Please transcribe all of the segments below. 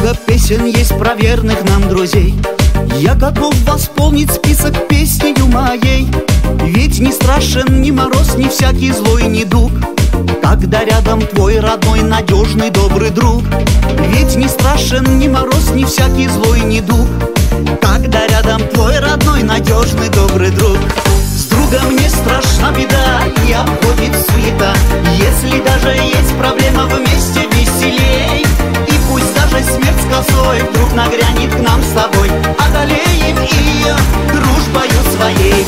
много песен есть про верных нам друзей. Я готов восполнить список песнею моей. Ведь не страшен ни мороз, ни всякий злой недуг, когда рядом твой родной, надежный, добрый друг. Ведь не страшен ни мороз, ни всякий злой недуг, когда рядом твой родной, надежный, добрый друг. С другом не страшна беда и обходит суета, если даже есть проблема, вместе веселей. И пусть даже смерть с косой вдруг нагрянет к нам с тобой, одолеем ее дружбою своей.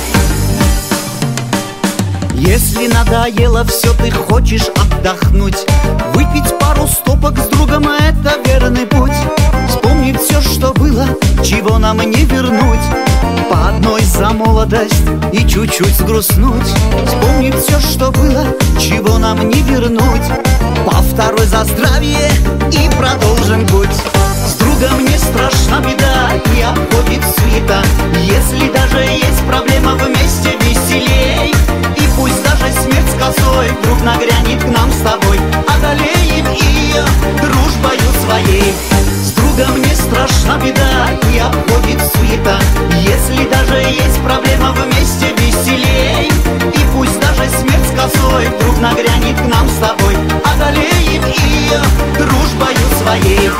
Если надоело все, ты хочешь отдохнуть, выпить пару стопок с другом — это верный путь. Вспомнить все, что было, чего нам не вернуть, по одной за молодость и чуть-чуть сгрустнуть. Вспомнить все, что было, чего нам не вернуть, по второй за здравие и продолжим путь. С другом не страшна беда и обходит суета, если даже есть проблема, вместе веселей. И пусть даже смерть с косой вдруг нагрянет к нам с тобой, одолеем ее дружбою своей. С другом не страшна беда и обходит суета, если даже есть проблема, вместе веселей. И пусть даже смерть с косой вдруг нагрянет к нам с тобой, одолеем ее дружбою своей.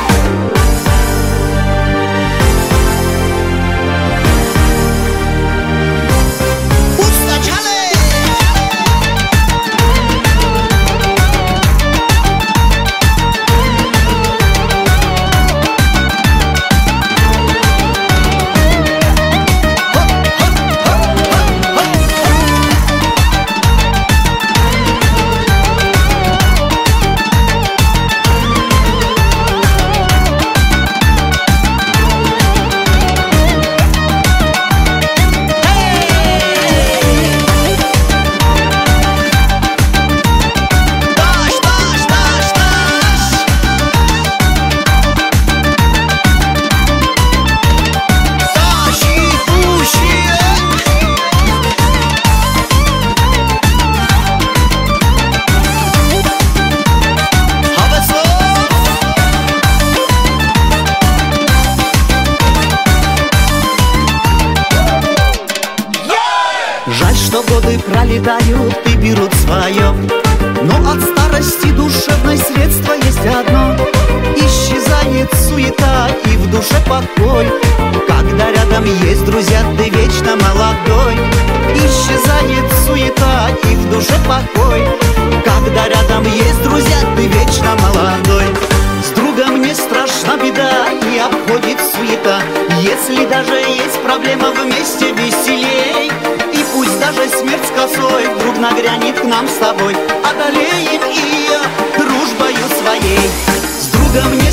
Жаль, что годы пролетают и берут свое, но от старости душевной средство есть одно. Исчезает суета и в душе покой, когда рядом есть друзья, ты вечно молодой. Исчезает суета и в душе покой, когда рядом есть друзья, ты вечно молодой. С другом не страшна беда и обходит суета, если даже есть проблема, вместе веселей. И пусть даже смерть с косой вдруг нагрянет к нам с тобой, одолеем ее дружбою своей. С другом не